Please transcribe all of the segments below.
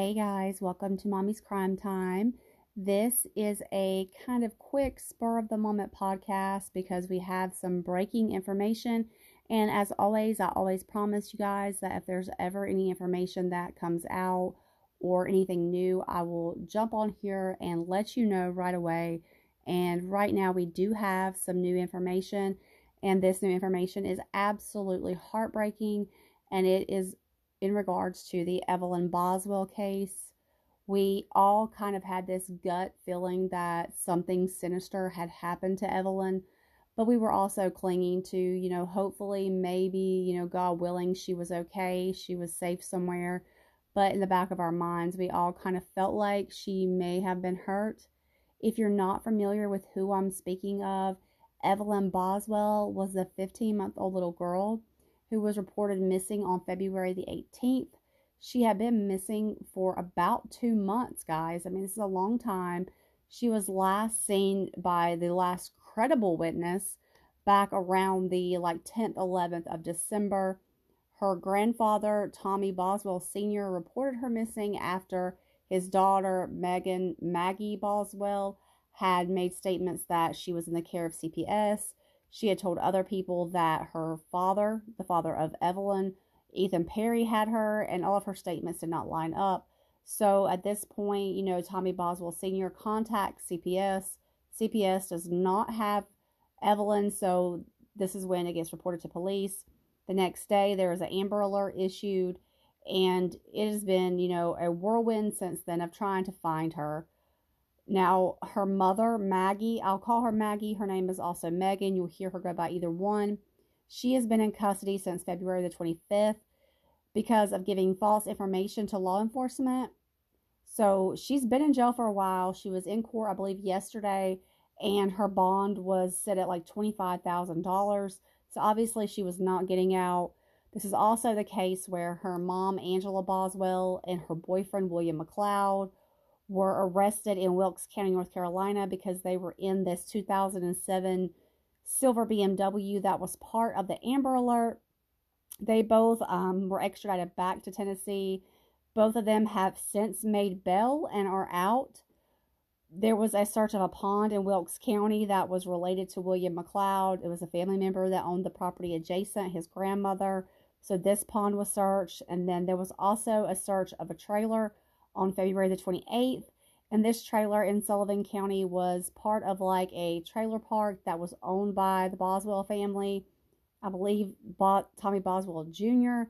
Hey guys, welcome to Mommy's Crime Time. This is a kind of quick spur of the moment podcast because we have some breaking information. And as always, I always promise you guys that if there's ever any information that comes out or anything new, I will jump on here and let you know right away. And right now, we do have some new information, and this new information is absolutely heartbreaking, and it is in regards to the Evelyn Boswell case. We all kind of had this gut feeling that something sinister had happened to Evelyn, but we were also clinging to, hopefully, maybe, God willing, she was okay, she was safe somewhere. But in the back of our minds, we all kind of felt like she may have been hurt. If you're not familiar with who I'm speaking of, Evelyn Boswell was a 15-month-old little girl who was reported missing on February the 18th. She had been missing for about 2 months, guys. I mean, this is a long time. She was last seen by the last credible witness back around the 10th, 11th of December. Her grandfather, Tommy Boswell Sr., reported her missing after his daughter, Maggie Boswell, had made statements that she was in the care of CPS. She had told other people that her father, the father of Evelyn, Ethan Perry, had her, and all of her statements did not line up. So at this point, Tommy Boswell Sr. contacts CPS. CPS does not have Evelyn, so this is when it gets reported to police. The next day, there is an Amber Alert issued, and it has been, a whirlwind since then of trying to find her. Now, her mother, Maggie, I'll call her Maggie. Her name is also Megan. You'll hear her go by either one. She has been in custody since February the 25th because of giving false information to law enforcement. So she's been in jail for a while. She was in court, I believe, yesterday, and her bond was set at $25,000. So obviously she was not getting out. This is also the case where her mom, Angela Boswell, and her boyfriend, William McLeod, were arrested in Wilkes County, North Carolina, because they were in this 2007 silver BMW that was part of the Amber Alert. They both were extradited back to Tennessee. Both of them have since made bail and are out. There was a search of a pond in Wilkes County that was related to William McLeod. It was a family member that owned the property adjacent, his grandmother. So this pond was searched. And then there was also a search of a trailer on February the 28th. And this trailer in Sullivan County was part of a trailer park that was owned by the Boswell family. I believe Tommy Boswell Jr.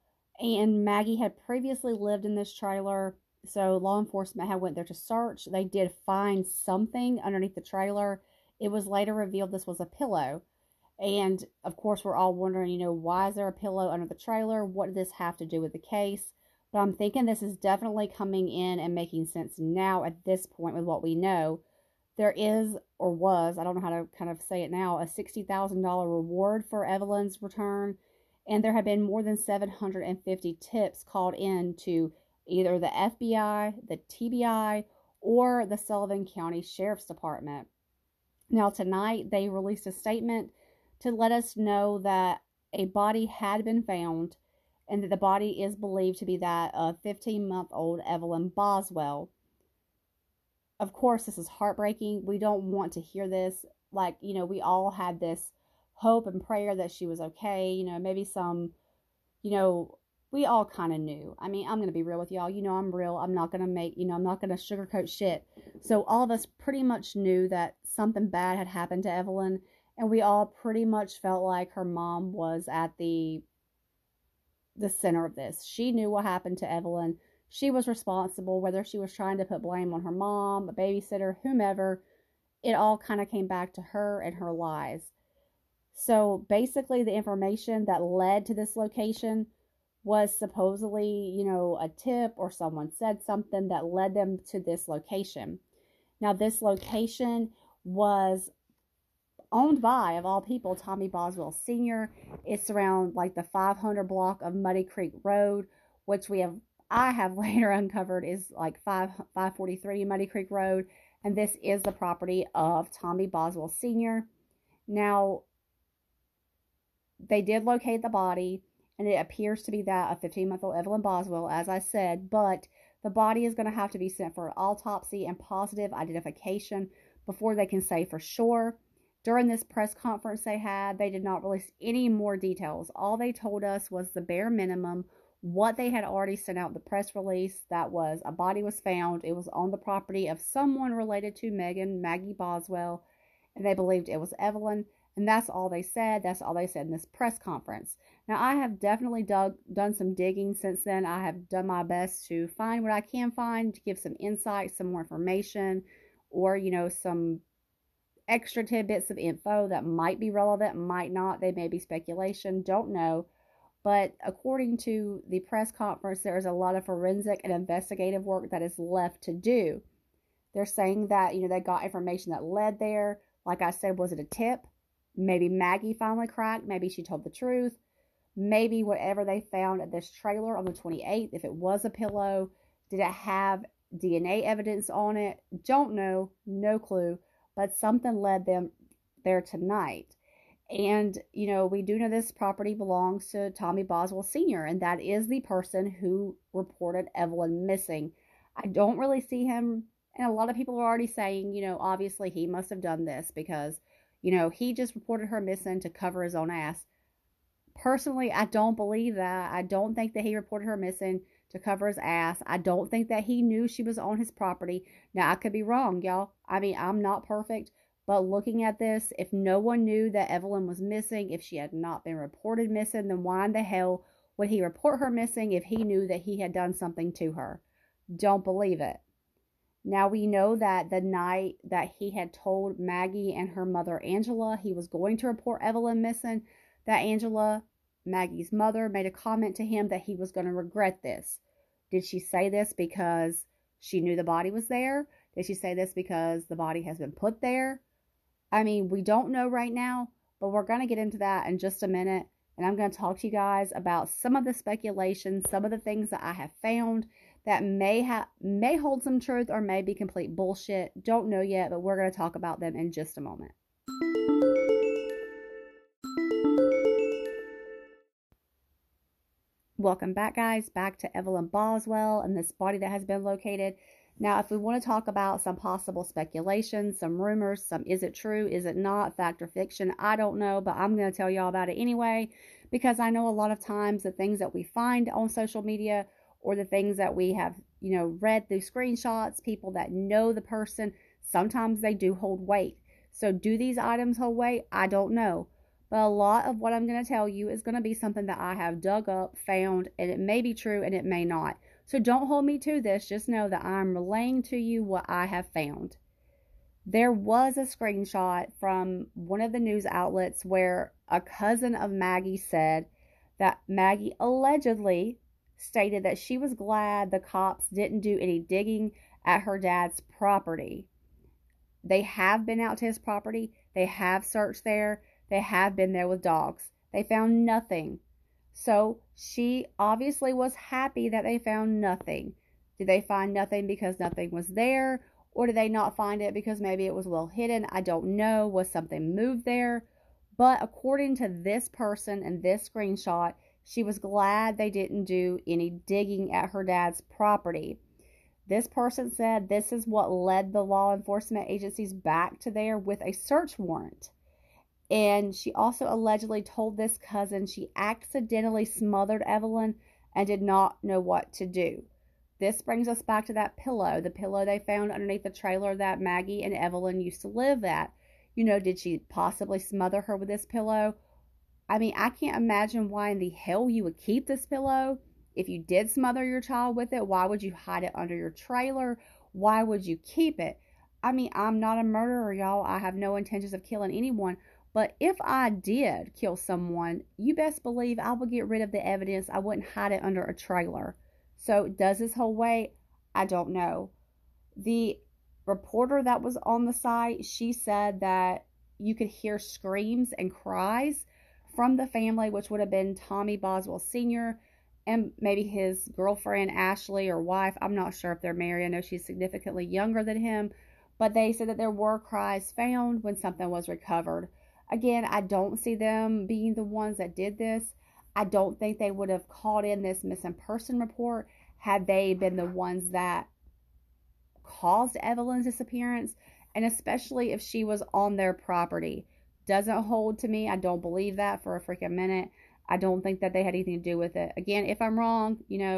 and Maggie had previously lived in this trailer. So law enforcement had went there to search. They did find something underneath the trailer. It was later revealed this was a pillow. And of course, we're all wondering, why is there a pillow under the trailer? What did this have to do with the case? But I'm thinking this is definitely coming in and making sense now at this point with what we know. There is, or was, I don't know how to kind of say it now, a $60,000 reward for Evelyn's return. And there have been more than 750 tips called in to either the FBI, the TBI, or the Sullivan County Sheriff's Department. Now, tonight, they released a statement to let us know that a body had been found and that the body is believed to be that of 15-month-old Evelyn Boswell. Of course, this is heartbreaking. We don't want to hear this. We all had this hope and prayer that she was okay. Maybe some, we all kind of knew. I mean, I'm going to be real with y'all. I'm real. I'm not going to I'm not going to sugarcoat shit. So all of us pretty much knew that something bad had happened to Evelyn. And we all pretty much felt like her mom was at the center of this. She knew what happened to Evelyn. She was responsible, whether she was trying to put blame on her mom, a babysitter, whomever. It all kind of came back to her and her lies. So basically, the information that led to this location was supposedly, a tip, or someone said something that led them to this location. Now, this location was owned by, of all people, Tommy Boswell Sr. It's around the 500 block of Muddy Creek Road, which I have later uncovered is 543 Muddy Creek Road. And this is the property of Tommy Boswell Sr. Now, they did locate the body, and it appears to be that of 15-month-old Evelyn Boswell, as I said, but The body is going to have to be sent for an autopsy and positive identification before they can say for sure. During this press conference they had, they did not release any more details. All they told us was the bare minimum, what they had already sent out the press release. That was a body was found. It was on the property of someone related to Megan, Maggie Boswell, and they believed it was Evelyn. And that's all they said. That's all they said in this press conference. Now, I have definitely done some digging since then. I have done my best to find what I can find to give some insight, some more information, or, some extra tidbits of info that might be relevant, might not. They may be speculation, don't know. But according to the press conference, there is a lot of forensic and investigative work that is left to do. They're saying that, they got information that led there. Like I said, was it a tip? Maybe Maggie finally cracked. Maybe she told the truth. Maybe whatever they found at this trailer on the 28th, if it was a pillow, did it have DNA evidence on it? Don't know. No clue. But something led them there tonight. And, we do know this property belongs to Tommy Boswell Sr., and that is the person who reported Evelyn missing. I don't really see him, and a lot of people are already saying, obviously he must have done this because, he just reported her missing to cover his own ass. Personally, I don't believe that. I don't think that he reported her missing to cover his ass. I don't think that he knew she was on his property. Now, I could be wrong, y'all. I mean, I'm not perfect, but looking at this, if no one knew that Evelyn was missing, if she had not been reported missing, then why in the hell would he report her missing if he knew that he had done something to her? Don't believe it. Now, we know that the night that he had told Maggie and her mother, Angela, he was going to report Evelyn missing, that Angela, Maggie's mother, made a comment to him that he was going to regret this. Did she say this because she knew the body was there? Did she say this because the body has been put there? I mean, we don't know right now, but we're going to get into that in just a minute. And I'm going to talk to you guys about some of the speculation, some of the things that I have found that may hold some truth or may be complete bullshit. Don't know yet, but we're going to talk about them in just a moment. Welcome back, guys. Back to Evelyn Boswell and this body that has been located. Now, if we want to talk about some possible speculation, some rumors, some is it true, is it not, fact or fiction, I don't know, but I'm going to tell y'all about it anyway, because I know a lot of times the things that we find on social media or the things that we have, read through screenshots, people that know the person, sometimes they do hold weight. So do these items hold weight? I don't know. But a lot of what I'm going to tell you is going to be something that I have dug up, found, and it may be true and it may not. So don't hold me to this. Just know that I'm relaying to you what I have found. There was a screenshot from one of the news outlets where a cousin of Maggie said that Maggie allegedly stated that she was glad the cops didn't do any digging at her dad's property. They have been out to his property. They have searched there. They have been there with dogs. They found nothing. So she obviously was happy that they found nothing. Did they find nothing because nothing was there? Or did they not find it because maybe it was well hidden? I don't know. Was something moved there? But according to this person and this screenshot, she was glad they didn't do any digging at her dad's property. This person said this is what led the law enforcement agencies back to there with a search warrant. And she also allegedly told this cousin she accidentally smothered Evelyn and did not know what to do. This brings us back to that pillow, the pillow they found underneath the trailer that Maggie and Evelyn used to live at. Did she possibly smother her with this pillow? I mean, I can't imagine why in the hell you would keep this pillow. If you did smother your child with it, why would you hide it under your trailer? Why would you keep it? I mean, I'm not a murderer, y'all. I have no intentions of killing anyone. But if I did kill someone, you best believe I would get rid of the evidence. I wouldn't hide it under a trailer. So does this hold weight? I don't know. The reporter that was on the site, she said that you could hear screams and cries from the family, which would have been Tommy Boswell Sr. and maybe his girlfriend, Ashley, or wife. I'm not sure if they're married. I know she's significantly younger than him. But they said that there were cries found when something was recovered. Again, I don't see them being the ones that did this. I don't think they would have called in this missing person report had they been the ones that caused Evelyn's disappearance, and especially if she was on their property. Doesn't hold to me. I don't believe that for a freaking minute. I don't think that they had anything to do with it. Again, if I'm wrong,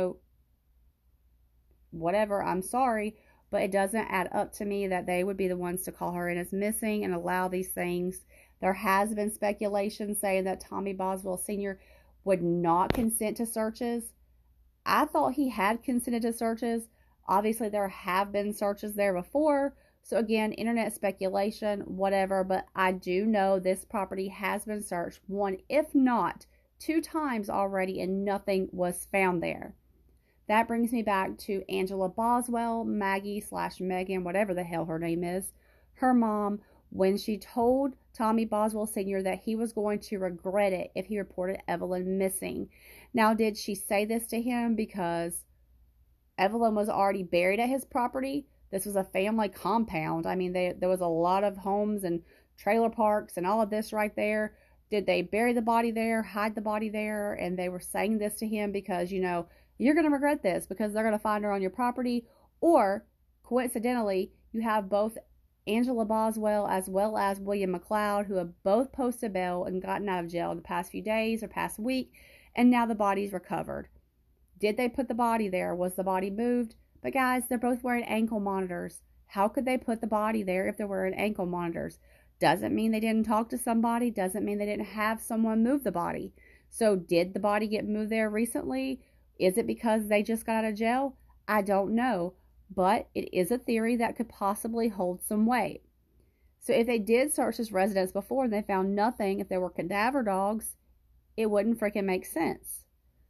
whatever, I'm sorry, but it doesn't add up to me that they would be the ones to call her in as missing and allow these things. There has been speculation saying that Tommy Boswell Sr. would not consent to searches. I thought he had consented to searches. Obviously, there have been searches there before. So again, internet speculation, whatever, but I do know this property has been searched one, if not two times already, and nothing was found there. That brings me back to Angela Boswell, Maggie/Megan, whatever the hell her name is, her mom, when she told Tommy Boswell Sr. that he was going to regret it if he reported Evelyn missing. Now, did she say this to him because Evelyn was already buried at his property? This was a family compound. I mean, there was a lot of homes and trailer parks and all of this right there. Did they bury the body there, hide the body there, and they were saying this to him because, you're going to regret this because they're going to find her on your property? Or, coincidentally, you have both Angela Boswell as well as William McLeod, who have both posted bail and gotten out of jail in the past few days or past week, and now the body's recovered. Did they put the body there? Was the body moved? But guys, they're both wearing ankle monitors. How could they put the body there if they're wearing ankle monitors? Doesn't mean they didn't talk to somebody. Doesn't mean they didn't have someone move the body. So did the body get moved there recently? Is it because they just got out of jail? I don't know. But it is a theory that could possibly hold some weight. So if they did search this residence before and they found nothing, if there were cadaver dogs, it wouldn't freaking make sense.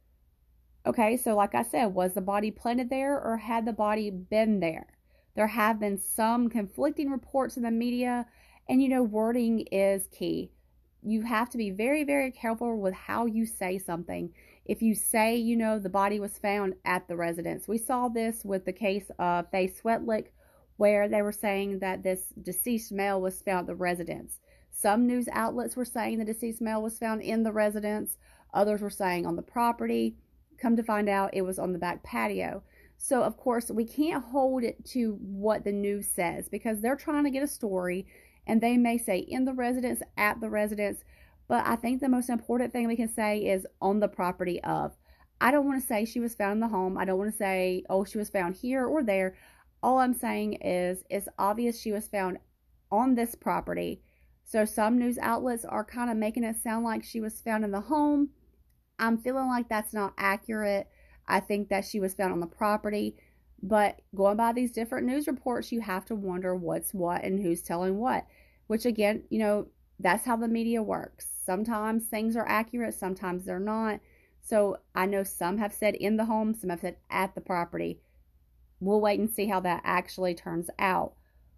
Okay, so like I said, was the body planted there or had the body been there? There have been some conflicting reports in the media, and wording is key. You have to be very, very careful with how you say something. If you say, the body was found at the residence. We saw this with the case of Faye Swetlick, where they were saying that this deceased male was found at the residence. Some news outlets were saying the deceased male was found in the residence. Others were saying on the property. Come to find out, it was on the back patio. So, of course, we can't hold it to what the news says because they're trying to get a story, and they may say in the residence, at the residence. But I think the most important thing we can say is on the property of. I don't want to say she was found in the home. I don't want to say, oh, she was found here or there. All I'm saying is it's obvious she was found on this property. So some news outlets are kind of making it sound like she was found in the home. I'm feeling like that's not accurate. I think that she was found on the property. But going by these different news reports, you have to wonder what's what and who's telling what. Which again, that's how the media works. Sometimes things are accurate, sometimes they're not. So I know some have said in the home, some have said at the property. We'll wait and see how that actually turns out.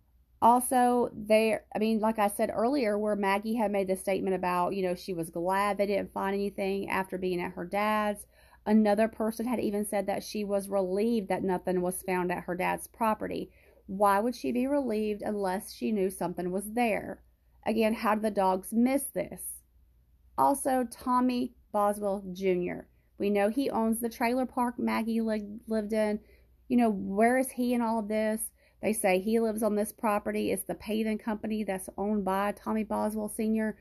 Also, like I said earlier, where Maggie had made the statement about, she was glad they didn't find anything after being at her dad's. Another person had even said that she was relieved that nothing was found at her dad's property. Why would she be relieved unless she knew something was there? Again, how did the dogs miss this? Also, Tommy Boswell Jr. We know he owns the trailer park Maggie lived in. Where is he in all of this? They say he lives on this property. It's the paving company that's owned by Tommy Boswell Sr.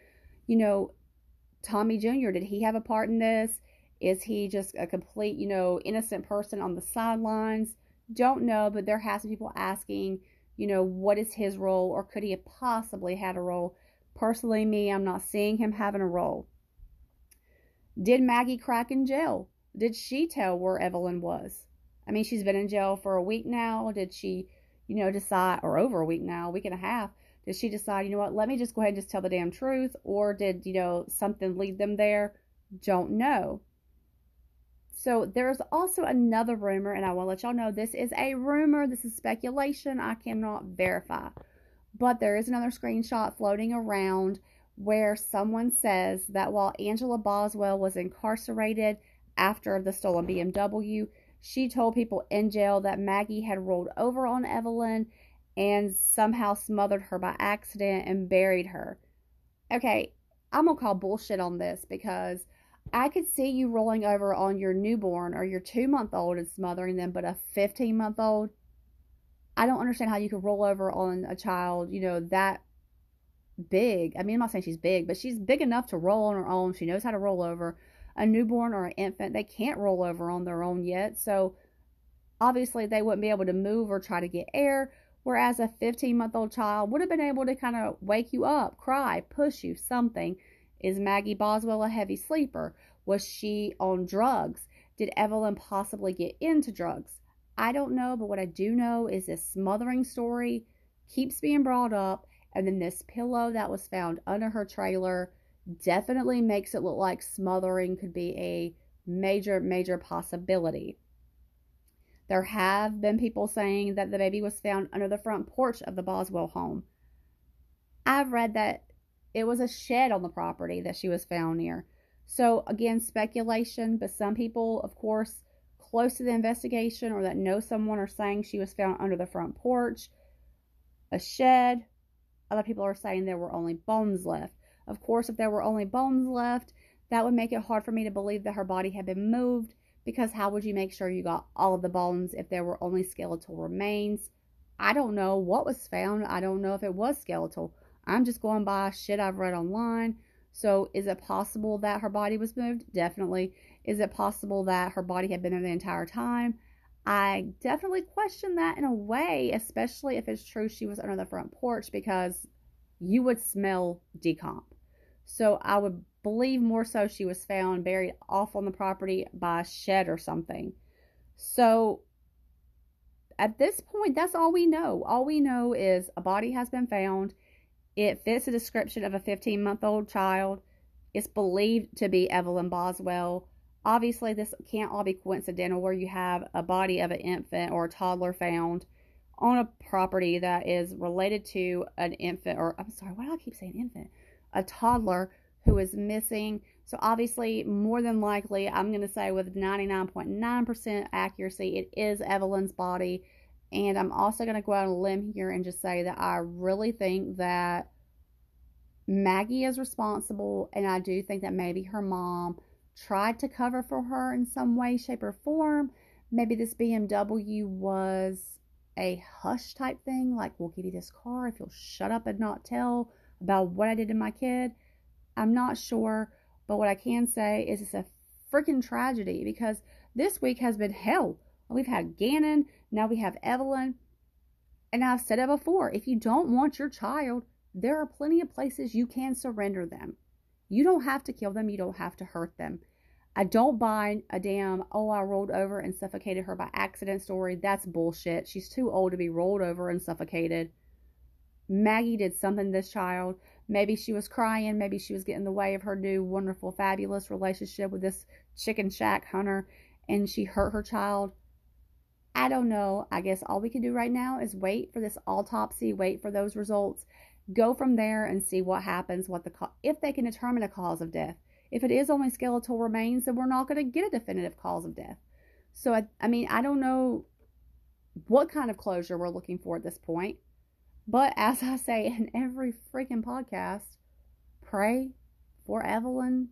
Tommy Jr., did he have a part in this? Is he just a complete, innocent person on the sidelines? Don't know, but there has been people asking, what is his role, or could he have possibly had a role? Personally, I'm not seeing him having a role. Did Maggie crack in jail? Did she tell where Evelyn was? I mean, she's been in jail for a week now. Did she, decide, or over a week now, a week and a half, did she decide, let me just go ahead and just tell the damn truth? Or did, something lead them there? Don't know. So there's also another rumor, and I want to let y'all know this is a rumor. This is speculation. I cannot verify. But there is another screenshot floating around where someone says that while Angela Boswell was incarcerated after the stolen BMW, she told people in jail that Maggie had rolled over on Evelyn and somehow smothered her by accident and buried her. Okay, I'm going to call bullshit on this because I could see you rolling over on your newborn or your 2 month old and smothering them, but a 15-month old, I don't understand how you could roll over on a child, that big. I mean, I'm not saying she's big, but she's big enough to roll on her own. She knows how to roll over. A newborn or an infant, they can't roll over on their own yet. So obviously, they wouldn't be able to move or try to get air. Whereas a 15-month-old child would have been able to kind of wake you up, cry, push you, something. Is Maggie Boswell a heavy sleeper? Was she on drugs? Did Evelyn possibly get into drugs? I don't know, but what I do know is this smothering story keeps being brought up, and then this pillow that was found under her trailer definitely makes it look like smothering could be a major, major possibility. There have been people saying that the baby was found under the front porch of the Boswell home. I've read that it was a shed on the property that she was found near. So, again, speculation, but some people, of course, close to the investigation or that know someone are saying she was found under the front porch, a shed. Other people are saying there were only bones left. Of course, if there were only bones left, that would make it hard for me to believe that her body had been moved, because how would you make sure you got all of the bones if there were only skeletal remains? I don't know what was found. I don't know if it was skeletal. I'm just going by shit I've read online. So is it possible that her body was moved? Definitely. Is it possible that her body had been there the entire time? I definitely question that in a way, especially if it's true she was under the front porch, because you would smell decomp. So I would believe more so she was found buried off on the property by a shed or something. So at this point, that's all we know. All we know is a body has been found. It fits the description of a 15-month-old child. It's believed to be Evelyn Boswell. Obviously, this can't all be coincidental where you have a body of an infant or a toddler found on a property that is related to an infant, or I'm sorry, why do I keep saying infant? A toddler who is missing. So obviously, more than likely, I'm going to say with 99.9% accuracy, it is Evelyn's body. And I'm also going to go out on a limb here and just say that I really think that Maggie is responsible, and I do think that maybe her mom tried to cover for her in some way, shape, or form. Maybe this BMW was a hush type thing, like, we'll give you this car if you'll shut up and not tell about what I did to my kid. I'm not sure, but what I can say is it's a freaking tragedy, because this week has been hell. We've had Gannon, now we have Evelyn, and I've said it before, if you don't want your child, there are plenty of places you can surrender them. You don't have to kill them, you don't have to hurt them. I don't buy a damn, oh, I rolled over and suffocated her by accident story. That's bullshit. She's too old to be rolled over and suffocated. Maggie did something to this child. Maybe she was crying. Maybe she was getting in the way of her new, wonderful, fabulous relationship with this chicken shack hunter, and she hurt her child. I don't know. I guess all we can do right now is wait for this autopsy, wait for those results, go from there and see what happens, if they can determine a cause of death. If it is only skeletal remains, then we're not going to get a definitive cause of death. So, I mean, I don't know what kind of closure we're looking for at this point. But as I say in every freaking podcast, pray for Evelyn,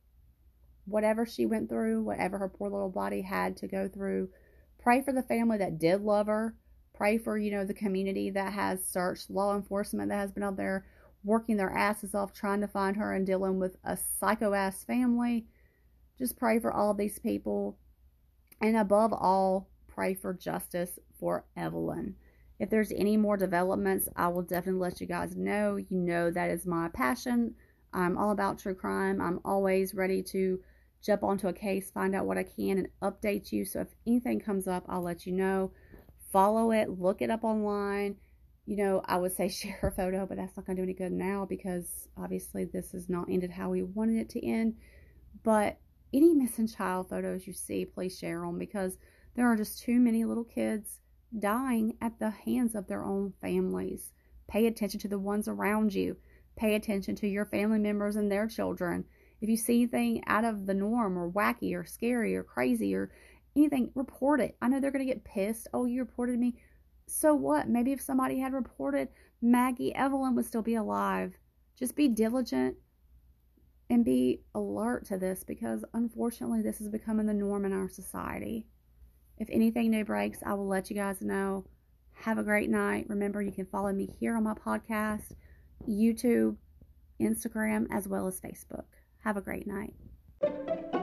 whatever she went through, whatever her poor little body had to go through. Pray for the family that did love her. Pray for, the community that has searched, law enforcement that has been out there working their asses off trying to find her and dealing with a psycho-ass family. Just pray for all of these people. And above all, pray for justice for Evelyn. If there's any more developments, I will definitely let you guys know. You know that is my passion. I'm all about true crime. I'm always ready to jump onto a case, find out what I can, and update you. So if anything comes up, I'll let you know. Follow it, look it up online. I would say share a photo, but that's not going to do any good now because obviously this has not ended how we wanted it to end. But any missing child photos you see, please share them, because there are just too many little kids dying at the hands of their own families. Pay attention to the ones around you. Pay attention to your family members and their children. If you see anything out of the norm or wacky or scary or crazy or anything, report it. I know they're going to get pissed. Oh, you reported me. So what? Maybe if somebody had reported Maggie, Evelyn would still be alive. Just be diligent and be alert to this, because unfortunately this is becoming the norm in our society. If anything new breaks, I will let you guys know. Have a great night. Remember, you can follow me here on my podcast, YouTube, Instagram, as well as Facebook. Have a great night.